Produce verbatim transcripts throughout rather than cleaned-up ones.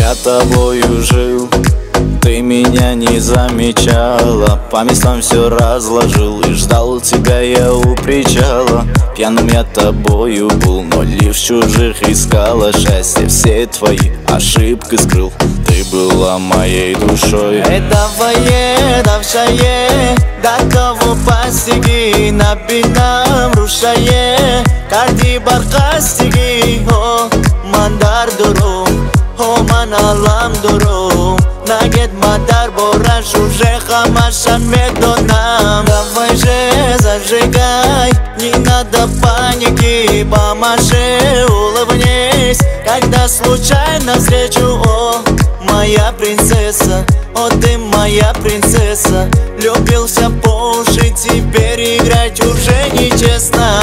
Я тобою жил, ты меня не замечала. По местам все разложил и ждал тебя я у причала. Пьяным я тобою был, но лишь чужих искала счастье. Все твои ошибки скрыл, ты была моей душой. Эй, давай, давшае, до того постиги, набинам рушае, карди бархастиги, о, мандар дурум, о, маналам дурум, нагет мадар бораш уже хамашан медонам. Давай же зажигай, не надо паники, помаши, улыбнись, когда случайно встречу, о, моя принцесса, о, ты моя принцесса. Любился по уши, теперь играть уже нечестно.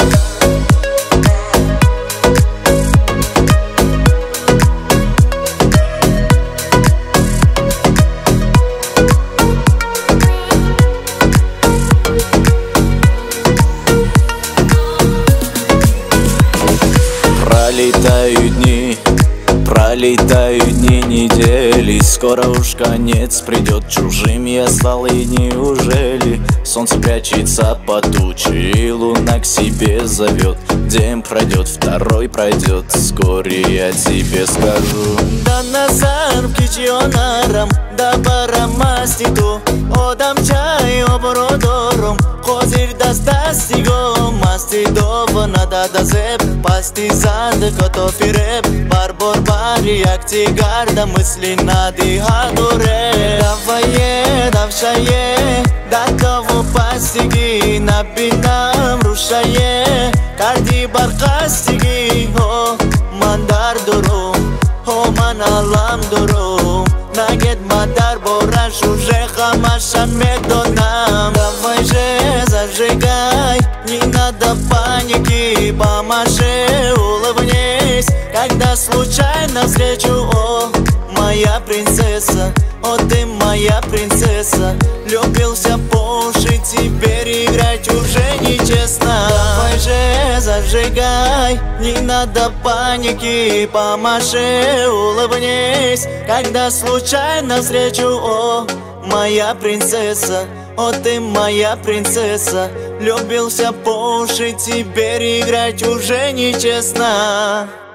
Пролетают дни, пролетают дни, недели. Скоро уж конец придет, чужим я стал, и неужели? Солнце прячется под тучи, и луна к себе зовет. День пройдет, второй пройдет, вскоре я тебе скажу. Да назар птичьонарам, да барамаститу, одам чай обродором, хозир дастастиго, мастидова надо да зеп, пастизад котофиреп, барбор бари актигарда мысли надихадуре. Давай, давшае, до того постиги, набинам рушае, карди бархастиги, о, мандар дурум, о, маналам дурум, нагет мадар бораш уже хамашан медонам. Давай же зажигай, не надо паники, помаши, улыбнись, когда случайно встречу, о, моя принцесса, о, ты моя принцесса. Любился по уши, теперь играть уже нечестно. Давай же зажигай, не надо паники, помаши, улыбнись, когда случайно встречу, о, моя принцесса, о, ты моя принцесса. Любился по уши, теперь играть уже нечестно.